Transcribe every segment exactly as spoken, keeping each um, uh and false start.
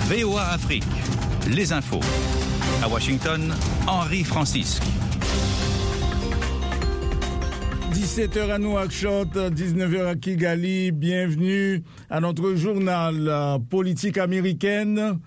V O A Afrique, les infos. À Washington, Henri Francisque. dix-sept heures à Nouakchott, dix-neuf heures à Kigali. Bienvenue à notre journal politique américaine.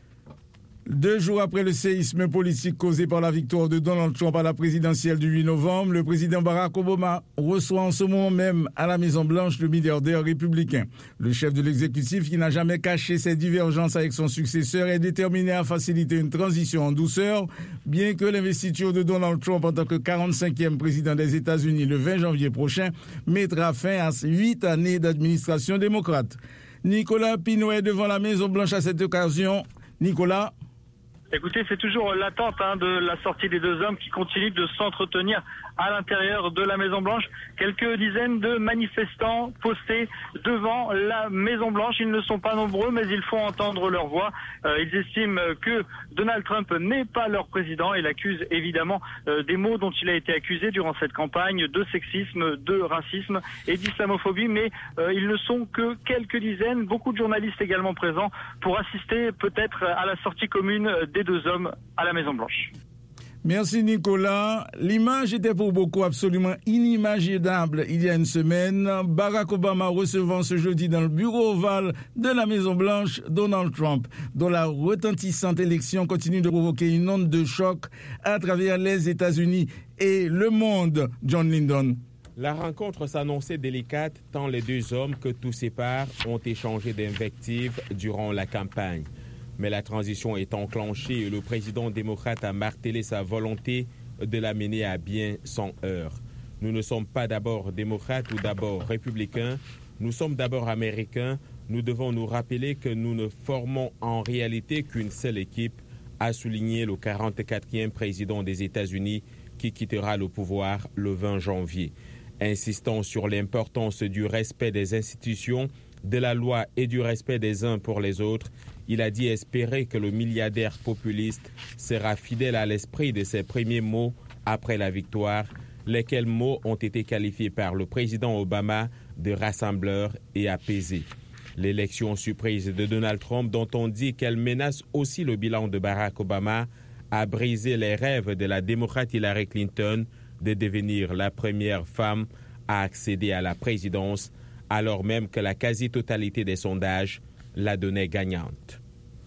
Deux jours après le séisme politique causé par la victoire de Donald Trump à la présidentielle du huit novembre, le président Barack Obama reçoit en ce moment même à la Maison-Blanche le milliardaire républicain. Le chef de l'exécutif, qui n'a jamais caché ses divergences avec son successeur, est déterminé à faciliter une transition en douceur, bien que l'investiture de Donald Trump en tant que quarante-cinquième président des États-Unis le vingt janvier prochain mettra fin à huit années d'administration démocrate. Nicolas Pinault est devant la Maison-Blanche à cette occasion. Nicolas. Écoutez, c'est toujours l'attente hein, de la sortie des deux hommes qui continuent de s'entretenir à l'intérieur de la Maison-Blanche. Quelques dizaines de manifestants postés devant la Maison-Blanche. Ils ne sont pas nombreux, mais ils font entendre leur voix. Euh, ils estiment que Donald Trump n'est pas leur président. Il accuse évidemment euh, des mots dont il a été accusé durant cette campagne, de sexisme, de racisme et d'islamophobie. Mais euh, ils ne sont que quelques dizaines, beaucoup de journalistes également présents pour assister peut-être à la sortie commune des deux hommes à la Maison-Blanche. Merci Nicolas. L'image était pour beaucoup absolument inimaginable il y a une semaine. Barack Obama recevant ce jeudi dans le bureau ovale de la Maison-Blanche Donald Trump, dont la retentissante élection continue de provoquer une onde de choc à travers les États-Unis et le monde. John Lyndon. La rencontre s'annonçait délicate tant les deux hommes que tout sépare ont échangé d'invectives durant la campagne. Mais la transition est enclenchée et le président démocrate a martelé sa volonté de la mener à bien sans heurts. Nous ne sommes pas d'abord démocrates ou d'abord républicains, nous sommes d'abord américains. Nous devons nous rappeler que nous ne formons en réalité qu'une seule équipe, a souligné le quarante-quatrième président des États-Unis qui quittera le pouvoir le vingt janvier. Insistant sur l'importance du respect des institutions, de la loi et du respect des uns pour les autres, il a dit espérer que le milliardaire populiste sera fidèle à l'esprit de ses premiers mots après la victoire, lesquels mots ont été qualifiés par le président Obama de rassembleurs et apaisés. L'élection surprise de Donald Trump, dont on dit qu'elle menace aussi le bilan de Barack Obama, a brisé les rêves de la démocrate Hillary Clinton de devenir la première femme à accéder à la présidence, alors même que la quasi-totalité des sondages la donnait gagnante.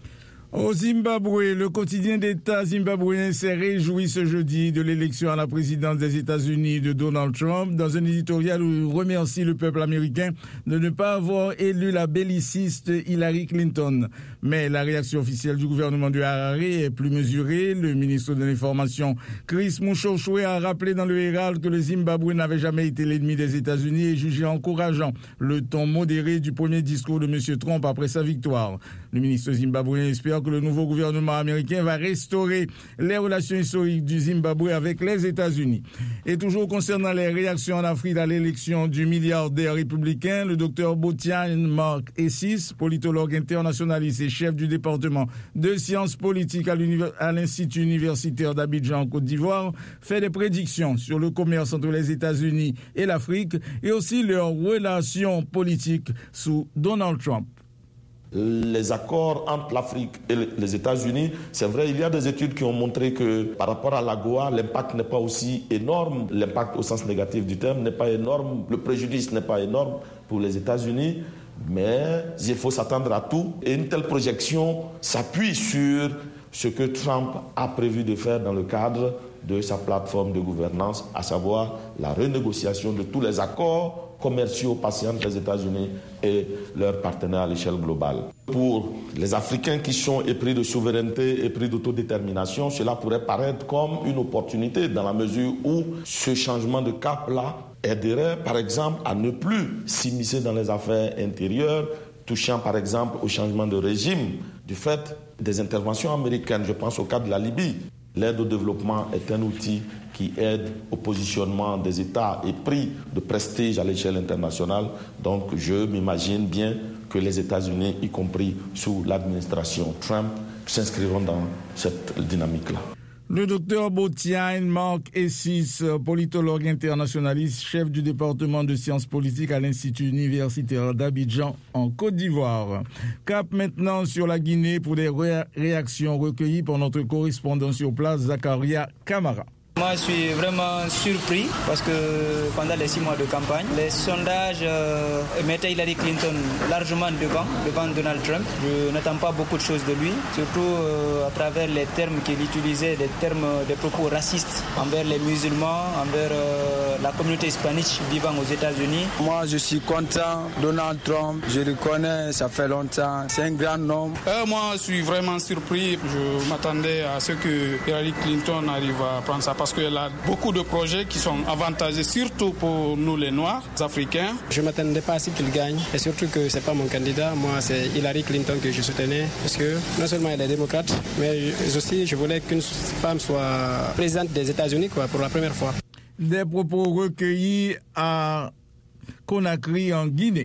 Au Zimbabwe, le quotidien d'État zimbabwéen s'est réjoui ce jeudi de l'élection à la présidence des États-Unis de Donald Trump dans un éditorial où il remercie le peuple américain de ne pas avoir élu la belliciste Hillary Clinton. Mais la réaction officielle du gouvernement de Harare est plus mesurée. Le ministre de l'Information, Chris Mushoshwe, a rappelé dans le Herald que le Zimbabwe n'avait jamais été l'ennemi des États-Unis et jugé encourageant le ton modéré du premier discours de M. Trump après sa victoire. Le ministre zimbabwéen espère que le nouveau gouvernement américain va restaurer les relations historiques du Zimbabwe avec les États-Unis. Et toujours concernant les réactions en Afrique à l'élection du milliardaire républicain, le docteur Botian Mark Essis, politologue internationaliste et chef du département de sciences politiques à l'Institut universitaire d'Abidjan en Côte d'Ivoire, fait des prédictions sur le commerce entre les États-Unis et l'Afrique et aussi leurs relations politiques sous Donald Trump. Les accords entre l'Afrique et les États-Unis, c'est vrai, il y a des études qui ont montré que par rapport à l'AGOA, l'impact n'est pas aussi énorme, l'impact au sens négatif du terme n'est pas énorme, le préjudice n'est pas énorme pour les États-Unis, mais il faut s'attendre à tout. Et une telle projection s'appuie sur ce que Trump a prévu de faire dans le cadre de sa plateforme de gouvernance, à savoir la renégociation de tous les accords commerciaux passés entre les États-Unis et leurs partenaires à l'échelle globale. Pour les Africains qui sont épris de souveraineté, épris d'autodétermination, cela pourrait paraître comme une opportunité dans la mesure où ce changement de cap-là aiderait par exemple à ne plus s'immiscer dans les affaires intérieures, touchant par exemple au changement de régime du fait des interventions américaines. Je pense au cas de la Libye. L'aide au développement est un outil qui aide au positionnement des États et prix de prestige à l'échelle internationale. Donc je m'imagine bien que les États-Unis, y compris sous l'administration Trump, s'inscriront dans cette dynamique-là. Le docteur Botiane Marc Essis, politologue internationaliste, chef du département de sciences politiques à l'Institut universitaire d'Abidjan en Côte d'Ivoire. Cap maintenant sur la Guinée pour des ré- réactions recueillies par notre correspondant sur place, Zakaria Kamara. Moi, je suis vraiment surpris parce que pendant les six mois de campagne, les sondages euh, mettaient Hillary Clinton largement devant, devant Donald Trump. Je n'attends pas beaucoup de choses de lui, surtout euh, à travers les termes qu'il utilisait, des termes, des propos racistes envers les musulmans, envers euh, la communauté hispanique vivant aux États-Unis. Moi, je suis content. Donald Trump, je le connais, ça fait longtemps. C'est un grand homme. Euh, moi, je suis vraiment surpris. Je m'attendais à ce que Hillary Clinton arrive à prendre sa parce qu'elle a beaucoup de projets qui sont avantageux, surtout pour nous les Noirs, les Africains. Je ne m'attendais pas à ce qu'il gagne, et surtout que ce n'est pas mon candidat. Moi, c'est Hillary Clinton que je soutenais, parce que non seulement elle est démocrate, mais aussi je voulais qu'une femme soit présidente des États-Unis quoi, pour la première fois. Des propos recueillis à Conakry, en Guinée.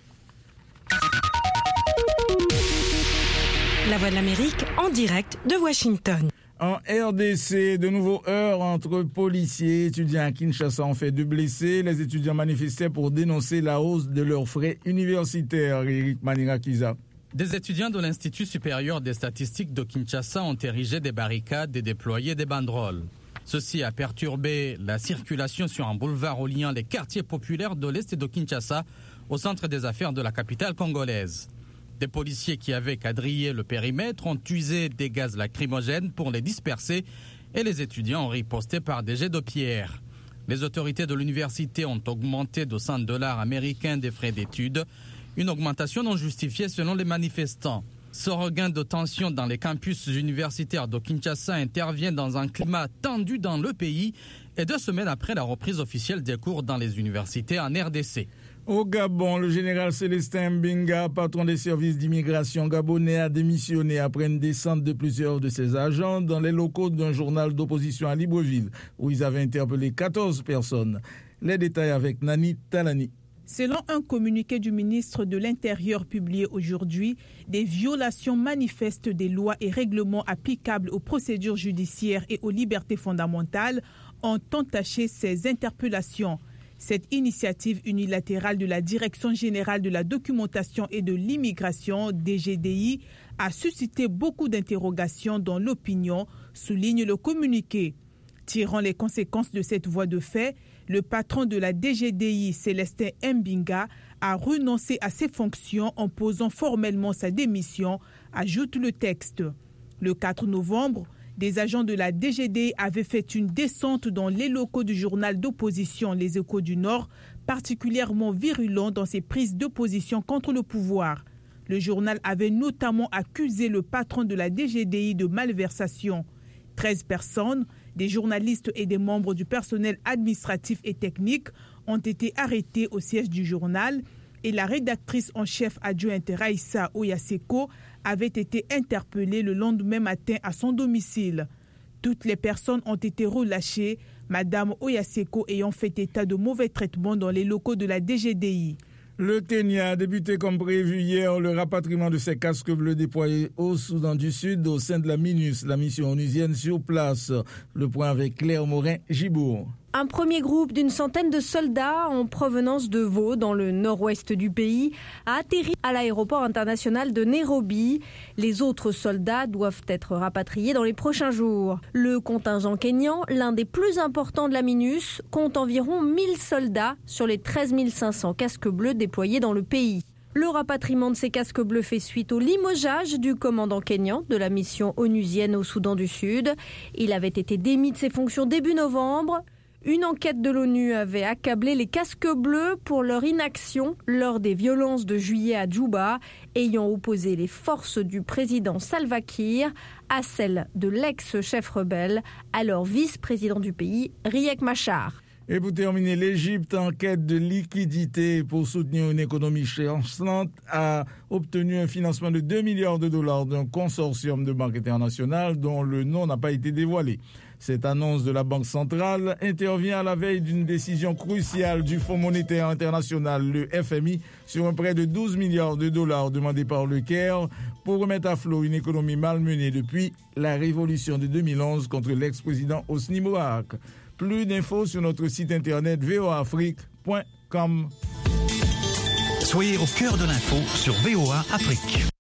La Voix de l'Amérique, en direct de Washington. En R D C, de nouveaux heurts entre policiers et étudiants à Kinshasa ont fait deux blessés. Les étudiants manifestaient pour dénoncer la hausse de leurs frais universitaires. Eric Manirakiza. Des étudiants de l'Institut supérieur des statistiques de Kinshasa ont érigé des barricades et déployé des banderoles. Ceci a perturbé la circulation sur un boulevard reliant les quartiers populaires de l'Est de Kinshasa au centre des affaires de la capitale congolaise. Des policiers qui avaient quadrillé le périmètre ont usé des gaz lacrymogènes pour les disperser et les étudiants ont riposté par des jets de pierre. Les autorités de l'université ont augmenté de cent dollars américains des frais d'études, une augmentation non justifiée selon les manifestants. Ce regain de tension dans les campus universitaires de Kinshasa intervient dans un climat tendu dans le pays et deux semaines après la reprise officielle des cours dans les universités en R D C. Au Gabon, le général Célestin Mbinga, patron des services d'immigration gabonais, a démissionné après une descente de plusieurs de ses agents dans les locaux d'un journal d'opposition à Libreville, où ils avaient interpellé quatorze personnes. Les détails avec Nani Talani. Selon un communiqué du ministre de l'Intérieur publié aujourd'hui, des violations manifestes des lois et règlements applicables aux procédures judiciaires et aux libertés fondamentales ont entaché ces interpellations. Cette initiative unilatérale de la Direction générale de la documentation et de l'immigration, D G D I, a suscité beaucoup d'interrogations dans l'opinion, souligne le communiqué. Tirant les conséquences de cette voie de fait, le patron de la D G D I, Célestin Mbinga, a renoncé à ses fonctions en posant formellement sa démission, ajoute le texte. Le quatre novembre, des agents de la D G D I avaient fait une descente dans les locaux du journal d'opposition Les Échos du Nord, particulièrement virulent dans ses prises de position contre le pouvoir. Le journal avait notamment accusé le patron de la D G D I de malversation. treize personnes, des journalistes et des membres du personnel administratif et technique, ont été arrêtés au siège du journal et la rédactrice en chef adjointe Raissa Oyaseko avait été interpellée le lendemain matin à son domicile. Toutes les personnes ont été relâchées, Madame Oyaseko ayant fait état de mauvais traitements dans les locaux de la D G D I. Le Kenya a débuté comme prévu hier le rapatriement de ses casques bleus déployés au Soudan du Sud au sein de la MINUS, la mission onusienne sur place. Le point avec Claire Morin-Gibourg. Un premier groupe d'une centaine de soldats en provenance de Vaud, dans le nord-ouest du pays, a atterri à l'aéroport international de Nairobi. Les autres soldats doivent être rapatriés dans les prochains jours. Le contingent kényan, l'un des plus importants de la MINUS, compte environ mille soldats sur les treize mille cinq cents casques bleus déployés dans le pays. Le rapatriement de ces casques bleus fait suite au limogeage du commandant kényan de la mission onusienne au Soudan du Sud. Il avait été démis de ses fonctions début novembre. Une enquête de l'ONU avait accablé les casques bleus pour leur inaction lors des violences de juillet à Djouba, ayant opposé les forces du président Salva Kiir à celles de l'ex-chef rebelle, alors vice-président du pays, Riek Machar. Et pour terminer, l'Égypte, en quête de liquidité pour soutenir une économie chancelante, a obtenu un financement de deux milliards de dollars d'un consortium de banques internationales dont le nom n'a pas été dévoilé. Cette annonce de la Banque centrale intervient à la veille d'une décision cruciale du Fonds monétaire international, le F M I, sur un prêt de douze milliards de dollars demandé par le Caire pour remettre à flot une économie malmenée depuis la révolution de deux mille onze contre l'ex-président Hosni Moubarak. Plus d'infos sur notre site internet v o a afrique point com. Soyez au cœur de l'info sur V O A Afrique.